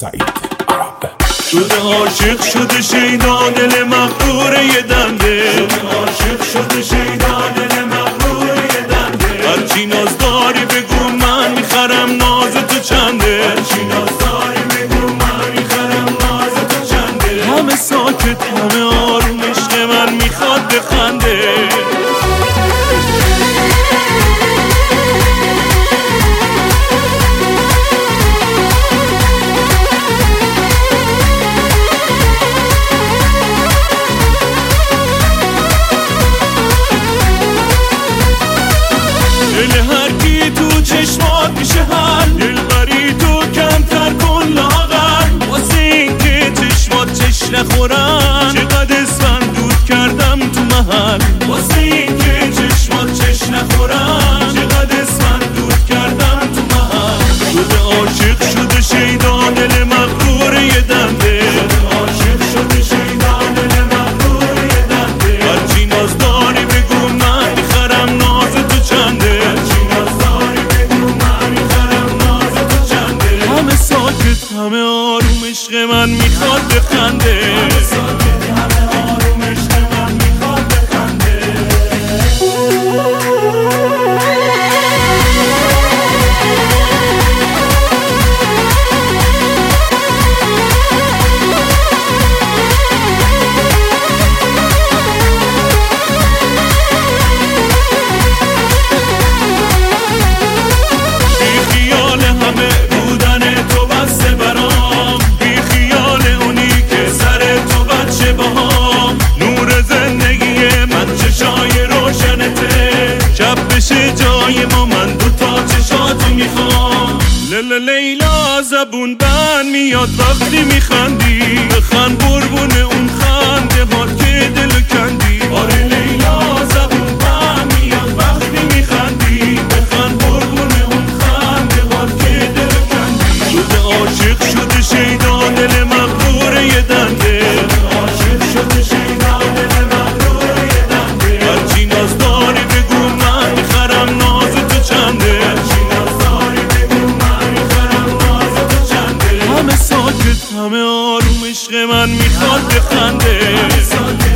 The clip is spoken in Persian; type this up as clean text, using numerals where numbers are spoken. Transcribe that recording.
سعید عرب. شده عاشق شده شیدا دل مغرور یه دنده، شده عاشق شده شیدا دل مغرور یه دنده. هرچی ناز داری بگو من میخرم ناز تو چنده، هرچی ناز داری بگو من میخرم ناز تو چنده. همه ساکت همه آروم عشق من میخواد بخنده. دل هر کی تو چشمات میشه حل، دل بری تو کمتر کن لاغر، واسه این که چشمات چش نخورن چقدر اسفند دود کردم تو محل، واسه این که چشمات چش نخورن چقدر اسفند دود کردم تو محل. شده عاشق شده شیدا دل مغرور یه دنده، شده عاشق شده شیدا دل مغرور یه دنده. هرچی ناز داری بگو من میخرم ناز تو چنده، همه ساکت همه آروم عشق من میخواد بخنده. جای ما من دوتا چشاتو میخوام. لیلا زبون بند میاد وقتی میخندی، بخند قربون اون خنده هات که دل کندی. آره لیلا زبون بند میاد وقتی میخندی، بخند قربون اون خنده هات که دل کندی. شده عاشق شده شیدا دل مغرور یه دنده، شده عاشق شده شیدا دل مغرور یه دنده. هرچی ناز داری بگو من میخرم ناز تو چنده، هرچی ناز داری بگو من میخرم ناز تو چنده. همه ساکت همه آروم عشق من میخواد بخنده.